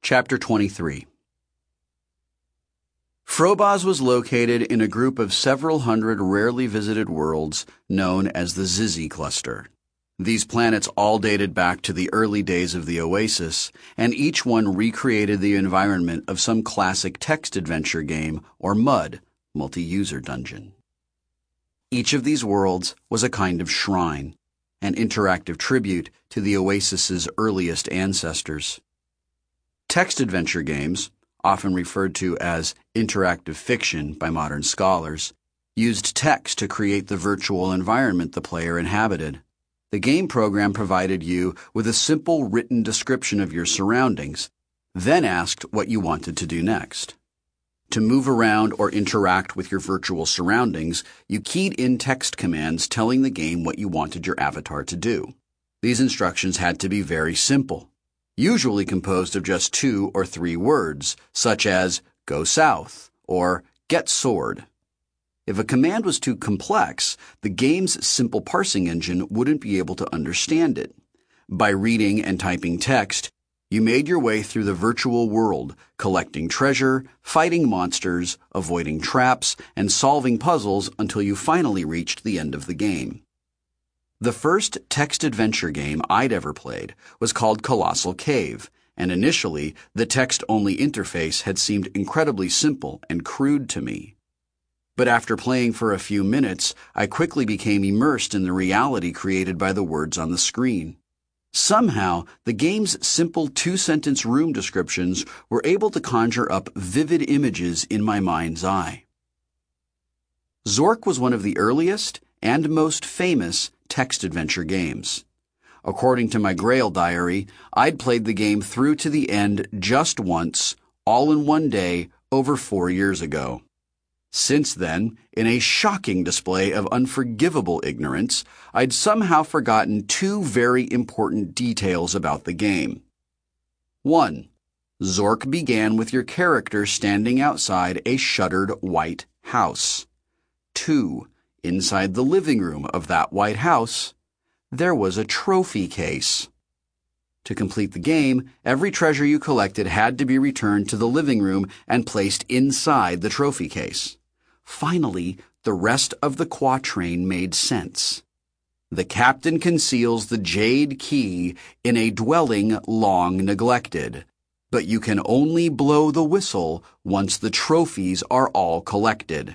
Chapter 23. Frobos was located in a group of several hundred rarely visited worlds known as the Zizi Cluster. These planets all dated back to the early days of the Oasis, and each one recreated the environment of some classic text adventure game or MUD, multi-user dungeon. Each of these worlds was a kind of shrine, an interactive tribute to the Oasis's earliest ancestors. Text adventure games, often referred to as interactive fiction by modern scholars, used text to create the virtual environment the player inhabited. The game program provided you with a simple written description of your surroundings, then asked what you wanted to do next. To move around or interact with your virtual surroundings, you keyed in text commands telling the game what you wanted your avatar to do. These instructions had to be very simple, usually composed of just 2 or 3 words, such as go south or get sword. If a command was too complex, the game's simple parsing engine wouldn't be able to understand it. By reading and typing text, you made your way through the virtual world, collecting treasure, fighting monsters, avoiding traps, and solving puzzles until you finally reached the end of the game. The first text adventure game I'd ever played was called Colossal Cave, and initially, the text-only interface had seemed incredibly simple and crude to me. But after playing for a few minutes, I quickly became immersed in the reality created by the words on the screen. Somehow, the game's simple 2-sentence room descriptions were able to conjure up vivid images in my mind's eye. Zork was one of the earliest and most famous text adventure games. According to my Grail diary, I'd played the game through to the end just once, all in one day, over 4 years ago. Since then, in a shocking display of unforgivable ignorance, I'd somehow forgotten 2 very important details about the game. 1. Zork began with your character standing outside a shuttered white house. 2. Inside the living room of that white house, there was a trophy case. To complete the game, every treasure you collected had to be returned to the living room and placed inside the trophy case. Finally, the rest of the quatrain made sense. The captain conceals the jade key in a dwelling long neglected, but you can only blow the whistle once the trophies are all collected.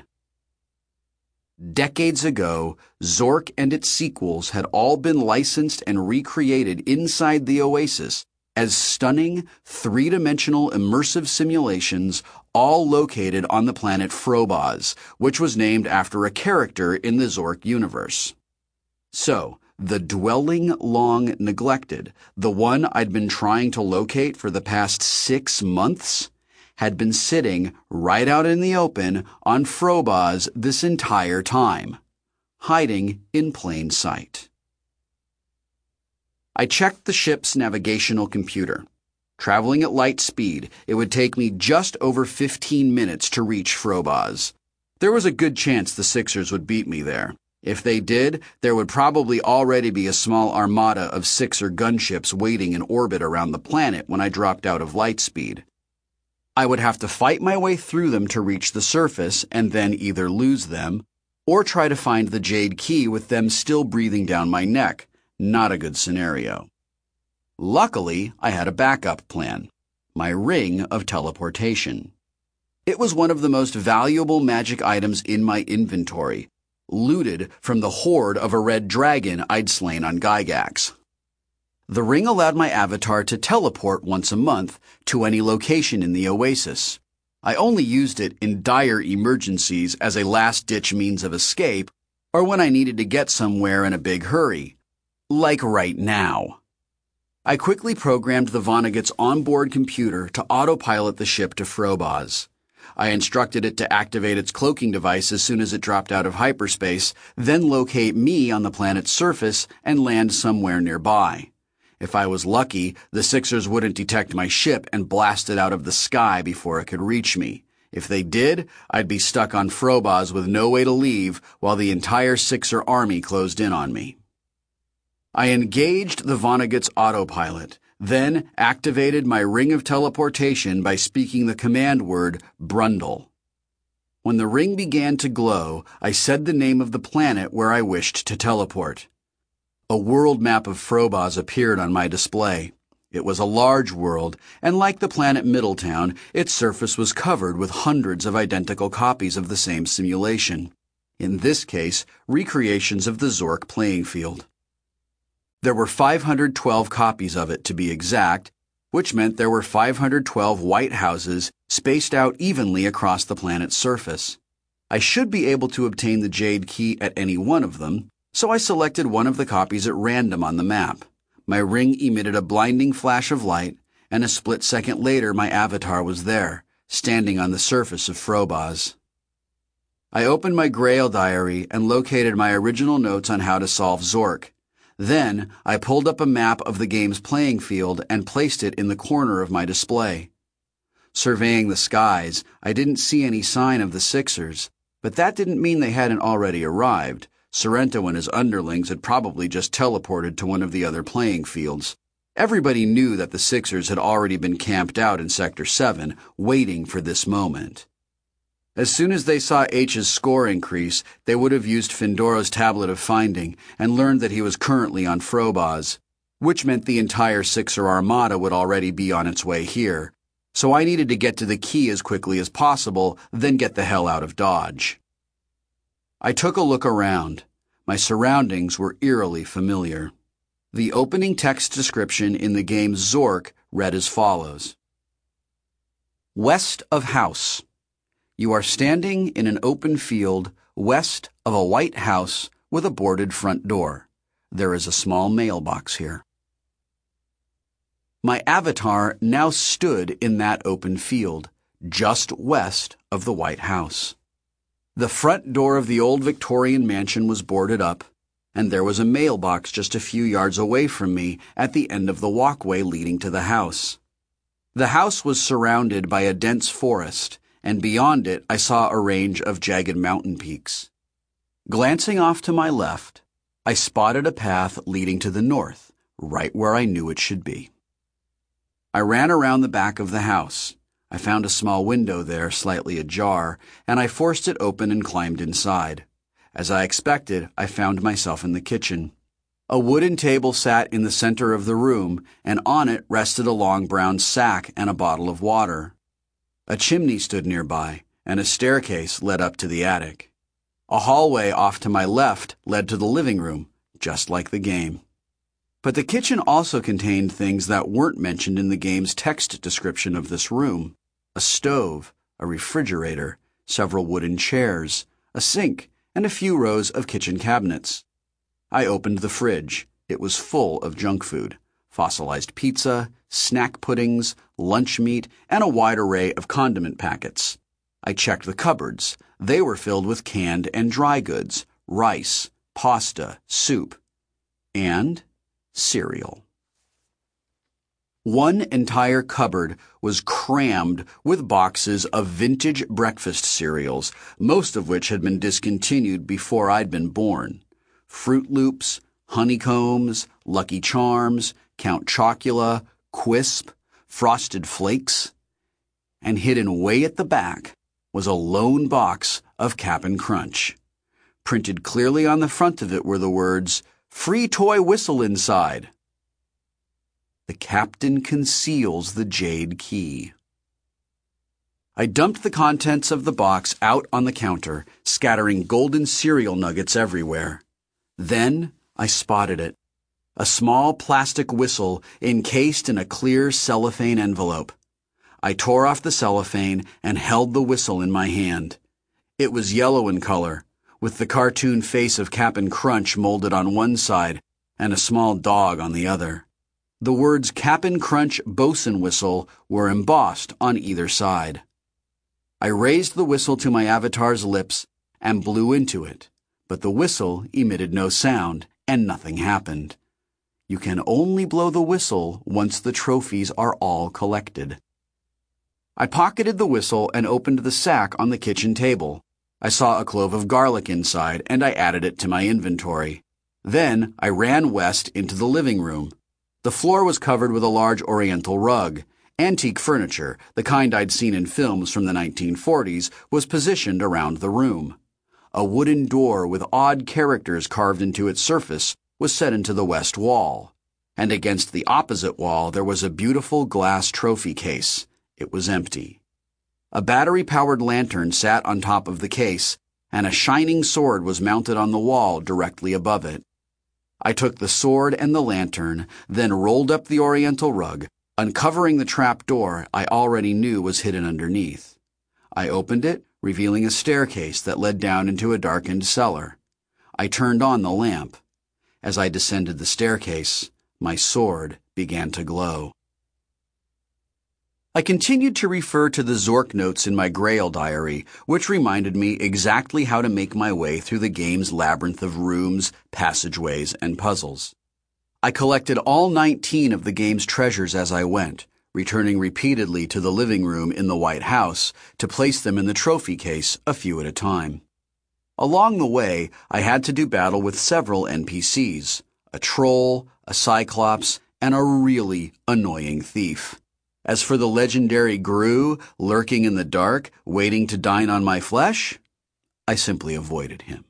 Decades ago, Zork and its sequels had all been licensed and recreated inside the Oasis as stunning, 3-dimensional immersive simulations, all located on the planet Frobos, which was named after a character in the Zork universe. So, the dwelling long neglected, the one I'd been trying to locate for the past 6 months, had been sitting right out in the open on Frobos this entire time, hiding in plain sight. I checked the ship's navigational computer. Traveling at light speed, it would take me just over 15 minutes to reach Frobos. There was a good chance the Sixers would beat me there. If they did, there would probably already be a small armada of Sixer gunships waiting in orbit around the planet when I dropped out of light speed. I would have to fight my way through them to reach the surface and then either lose them or try to find the jade key with them still breathing down my neck. Not a good scenario. Luckily, I had a backup plan, my ring of teleportation. It was one of the most valuable magic items in my inventory, looted from the hoard of a red dragon I'd slain on Gygax. The ring allowed my avatar to teleport once a month to any location in the Oasis. I only used it in dire emergencies as a last-ditch means of escape or when I needed to get somewhere in a big hurry, like right now. I quickly programmed the Vonnegut's onboard computer to autopilot the ship to Frobos. I instructed it to activate its cloaking device as soon as it dropped out of hyperspace, then locate me on the planet's surface and land somewhere nearby. If I was lucky, the Sixers wouldn't detect my ship and blast it out of the sky before it could reach me. If they did, I'd be stuck on Frobos with no way to leave while the entire Sixer army closed in on me. I engaged the Vonnegut's autopilot, then activated my ring of teleportation by speaking the command word Brundle. When the ring began to glow, I said the name of the planet where I wished to teleport. A world map of Frobos appeared on my display. It was a large world, and like the planet Middletown, its surface was covered with hundreds of identical copies of the same simulation. In this case, recreations of the Zork playing field. There were 512 copies of it, to be exact, which meant there were 512 white houses spaced out evenly across the planet's surface. I should be able to obtain the Jade Key at any one of them, so I selected one of the copies at random on the map. My ring emitted a blinding flash of light, and a split second later my avatar was there, standing on the surface of Frobos. I opened my Grail diary and located my original notes on how to solve Zork. Then, I pulled up a map of the game's playing field and placed it in the corner of my display. Surveying the skies, I didn't see any sign of the Sixers, but that didn't mean they hadn't already arrived. Sorrento and his underlings had probably just teleported to one of the other playing fields. Everybody knew that the Sixers had already been camped out in Sector 7, waiting for this moment. As soon as they saw H's score increase, they would have used Findora's tablet of finding and learned that he was currently on Frobos, which meant the entire Sixer armada would already be on its way here. So I needed to get to the key as quickly as possible, then get the hell out of Dodge. I took a look around. My surroundings were eerily familiar. The opening text description in the game Zork read as follows. West of house. You are standing in an open field west of a white house with a boarded front door. There is a small mailbox here. My avatar now stood in that open field, just west of the White House. The front door of the old Victorian mansion was boarded up, and there was a mailbox just a few yards away from me at the end of the walkway leading to the house. The house was surrounded by a dense forest, and beyond it I saw a range of jagged mountain peaks. Glancing off to my left, I spotted a path leading to the north, right where I knew it should be. I ran around the back of the house. I found a small window there, slightly ajar, and I forced it open and climbed inside. As I expected, I found myself in the kitchen. A wooden table sat in the center of the room, and on it rested a long brown sack and a bottle of water. A chimney stood nearby, and a staircase led up to the attic. A hallway off to my left led to the living room, just like the game. But the kitchen also contained things that weren't mentioned in the game's text description of this room. A stove, a refrigerator, several wooden chairs, a sink, and a few rows of kitchen cabinets. I opened the fridge. It was full of junk food, fossilized pizza, snack puddings, lunch meat, and a wide array of condiment packets. I checked the cupboards. They were filled with canned and dry goods, rice, pasta, soup, and cereal. One entire cupboard was crammed with boxes of vintage breakfast cereals, most of which had been discontinued before I'd been born. Fruit Loops, Honeycombs, Lucky Charms, Count Chocula, Quisp, Frosted Flakes. And hidden way at the back was a lone box of Cap'n Crunch. Printed clearly on the front of it were the words, "Free toy whistle inside." The captain conceals the Jade Key. I dumped the contents of the box out on the counter, scattering golden cereal nuggets everywhere. Then I spotted it. A small plastic whistle encased in a clear cellophane envelope. I tore off the cellophane and held the whistle in my hand. It was yellow in color, with the cartoon face of Cap'n Crunch molded on one side and a small dog on the other. The words Cap'n Crunch Bosun Whistle were embossed on either side. I raised the whistle to my avatar's lips and blew into it, but the whistle emitted no sound and nothing happened. You can only blow the whistle once the trophies are all collected. I pocketed the whistle and opened the sack on the kitchen table. I saw a clove of garlic inside, and I added it to my inventory. Then I ran west into the living room. The floor was covered with a large oriental rug. Antique furniture, the kind I'd seen in films from the 1940s, was positioned around the room. A wooden door with odd characters carved into its surface was set into the west wall, and against the opposite wall there was a beautiful glass trophy case. It was empty. A battery-powered lantern sat on top of the case, and a shining sword was mounted on the wall directly above it. I took the sword and the lantern, then rolled up the oriental rug, uncovering the trap door I already knew was hidden underneath. I opened it, revealing a staircase that led down into a darkened cellar. I turned on the lamp. As I descended the staircase, my sword began to glow. I continued to refer to the Zork notes in my Grail diary, which reminded me exactly how to make my way through the game's labyrinth of rooms, passageways, and puzzles. I collected all 19 of the game's treasures as I went, returning repeatedly to the living room in the White House to place them in the trophy case a few at a time. Along the way, I had to do battle with several NPCs, a troll, a cyclops, and a really annoying thief. As for the legendary Gru, lurking in the dark, waiting to dine on my flesh, I simply avoided him.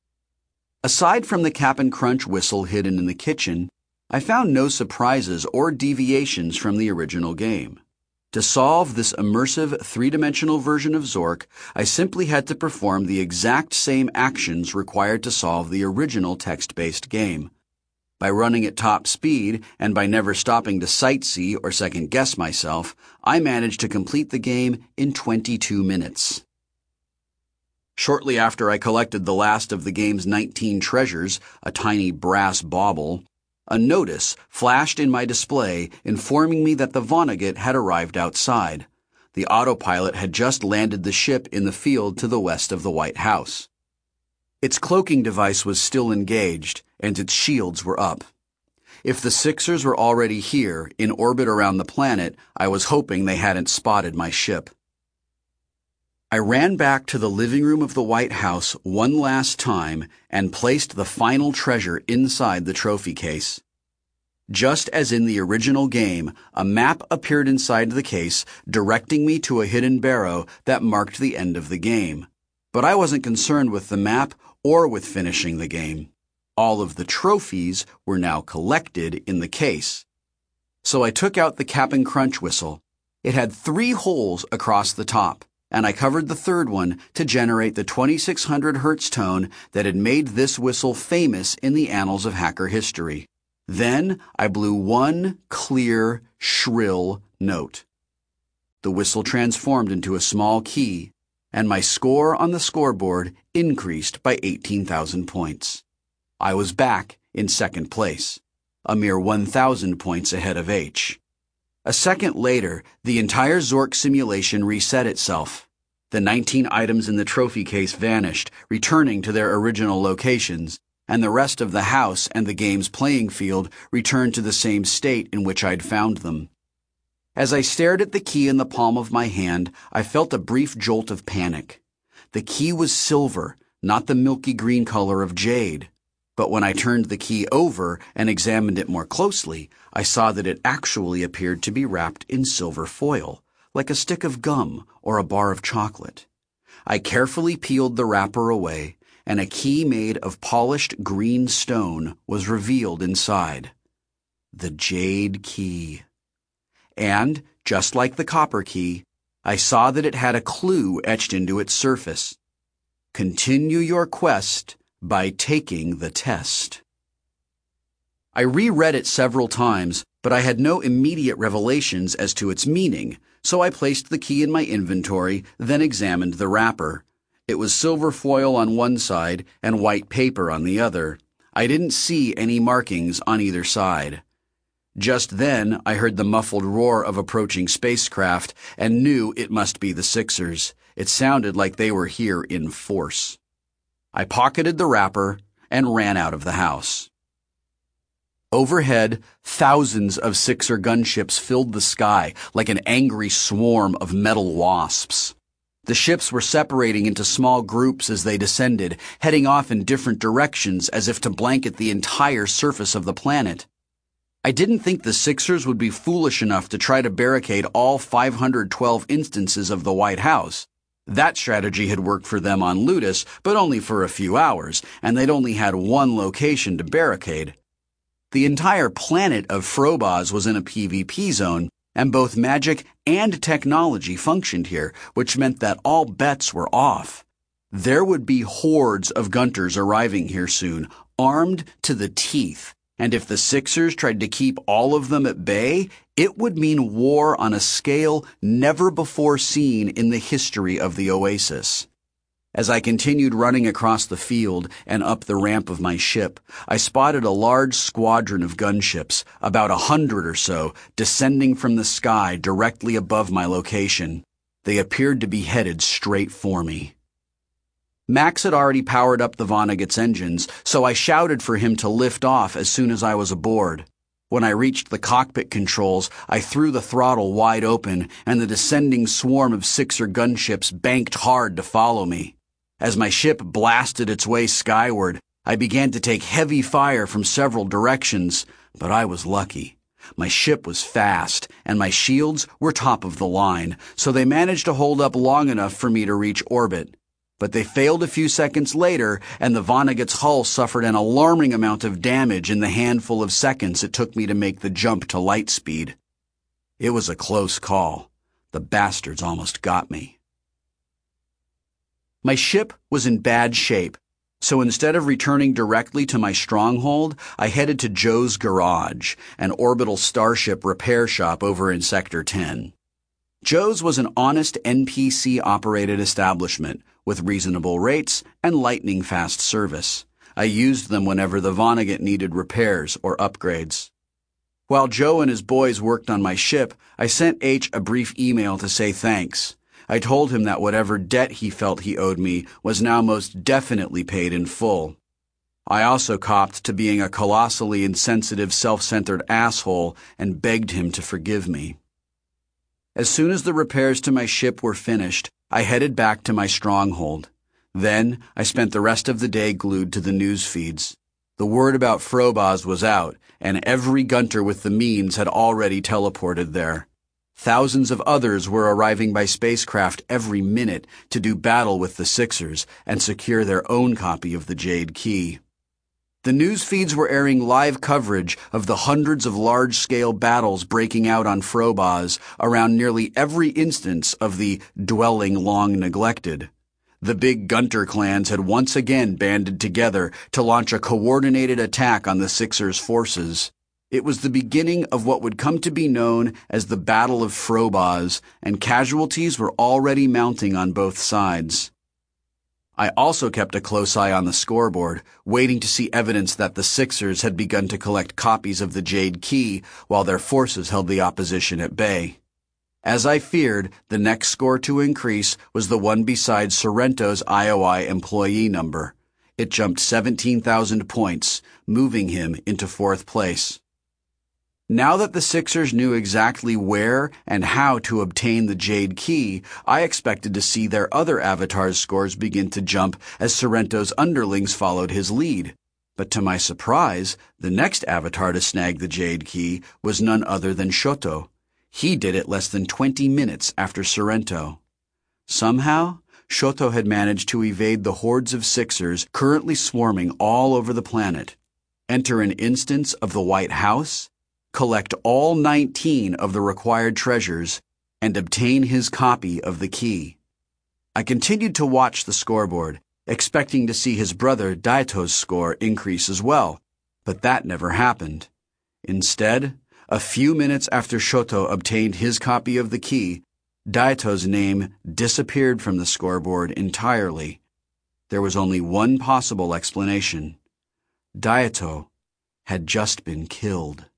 Aside from the Cap'n Crunch whistle hidden in the kitchen, I found no surprises or deviations from the original game. To solve this immersive three-dimensional version of Zork, I simply had to perform the exact same actions required to solve the original text-based game. By running at top speed, and by never stopping to sightsee or second-guess myself, I managed to complete the game in 22 minutes. Shortly after I collected the last of the game's 19 treasures, a tiny brass bauble, a notice flashed in my display informing me that the Vonnegut had arrived outside. The autopilot had just landed the ship in the field to the west of the White House. Its cloaking device was still engaged, and its shields were up. If the Sixers were already here, in orbit around the planet, I was hoping they hadn't spotted my ship. I ran back to the living room of the White House one last time and placed the final treasure inside the trophy case. Just as in the original game, a map appeared inside the case, directing me to a hidden barrow that marked the end of the game. But I wasn't concerned with the map or with finishing the game. All of the trophies were now collected in the case. So I took out the Cap'n Crunch whistle. It had 3 holes across the top, and I covered the third one to generate the 2600 Hz tone that had made this whistle famous in the annals of hacker history. Then I blew one clear, shrill note. The whistle transformed into a small key, and my score on the scoreboard increased by 18,000 points. I was back in second place, a mere 1,000 points ahead of H. A second later, the entire Zork simulation reset itself. The 19 items in the trophy case vanished, returning to their original locations, and the rest of the house and the game's playing field returned to the same state in which I'd found them. As I stared at the key in the palm of my hand, I felt a brief jolt of panic. The key was silver, not the milky green color of jade. But when I turned the key over and examined it more closely, I saw that it actually appeared to be wrapped in silver foil, like a stick of gum or a bar of chocolate. I carefully peeled the wrapper away, and a key made of polished green stone was revealed inside. The jade key. And, just like the copper key, I saw that it had a clue etched into its surface. Continue your quest by taking the test. I reread it several times, but I had no immediate revelations as to its meaning, so I placed the key in my inventory, then examined the wrapper. It was silver foil on one side and white paper on the other. I didn't see any markings on either side. Just then, I heard the muffled roar of approaching spacecraft and knew it must be the Sixers. It sounded like they were here in force. I pocketed the wrapper and ran out of the house. Overhead, thousands of Sixer gunships filled the sky like an angry swarm of metal wasps. The ships were separating into small groups as they descended, heading off in different directions as if to blanket the entire surface of the planet. I didn't think the Sixers would be foolish enough to try to barricade all 512 instances of the White House. That strategy had worked for them on Ludus, but only for a few hours, and they'd only had one location to barricade. The entire planet of Frobos was in a PvP zone, and both magic and technology functioned here, which meant that all bets were off. There would be hordes of Gunters arriving here soon, armed to the teeth, and if the Sixers tried to keep all of them at bay, it would mean war on a scale never before seen in the history of the Oasis. As I continued running across the field and up the ramp of my ship, I spotted a large squadron of gunships, about 100 or so, descending from the sky directly above my location. They appeared to be headed straight for me. Max had already powered up the Vonnegut's engines, so I shouted for him to lift off as soon as I was aboard. When I reached the cockpit controls, I threw the throttle wide open, and the descending swarm of Sixer gunships banked hard to follow me. As my ship blasted its way skyward, I began to take heavy fire from several directions, but I was lucky. My ship was fast, and my shields were top of the line, so they managed to hold up long enough for me to reach orbit. But they failed a few seconds later, and the Vonnegut's hull suffered an alarming amount of damage in the handful of seconds it took me to make the jump to light speed. It was a close call. The bastards almost got me. My ship was in bad shape, so instead of returning directly to my stronghold, I headed to Joe's Garage, an orbital starship repair shop over in Sector 10. Joe's was an honest NPC-operated establishment with reasonable rates and lightning-fast service. I used them whenever the Vonnegut needed repairs or upgrades. While Joe and his boys worked on my ship, I sent H a brief email to say thanks. I told him that whatever debt he felt he owed me was now most definitely paid in full. I also copped to being a colossally insensitive, self-centered asshole and begged him to forgive me. As soon as the repairs to my ship were finished, I headed back to my stronghold. Then I spent the rest of the day glued to the news feeds. The word about Frobos was out, and every Gunter with the means had already teleported there. Thousands of others were arriving by spacecraft every minute to do battle with the Sixers and secure their own copy of the Jade Key. The news feeds were airing live coverage of the hundreds of large-scale battles breaking out on Frobos around nearly every instance of the dwelling long neglected. The big Gunter clans had once again banded together to launch a coordinated attack on the Sixers' forces. It was the beginning of what would come to be known as the Battle of Frobos, and casualties were already mounting on both sides. I also kept a close eye on the scoreboard, waiting to see evidence that the Sixers had begun to collect copies of the Jade Key while their forces held the opposition at bay. As I feared, the next score to increase was the one beside Sorrento's IOI employee number. It jumped 17,000 points, moving him into 4th place. Now that the Sixers knew exactly where and how to obtain the Jade Key, I expected to see their other avatars' scores begin to jump as Sorrento's underlings followed his lead. But to my surprise, the next avatar to snag the Jade Key was none other than Shoto. He did it less than 20 minutes after Sorrento. Somehow, Shoto had managed to evade the hordes of Sixers currently swarming all over the planet, enter an instance of the White House, collect all 19 of the required treasures, and obtain his copy of the key. I continued to watch the scoreboard, expecting to see his brother Daito's score increase as well, but that never happened. Instead, a few minutes after Shoto obtained his copy of the key, Daito's name disappeared from the scoreboard entirely. There was only one possible explanation. Daito had just been killed.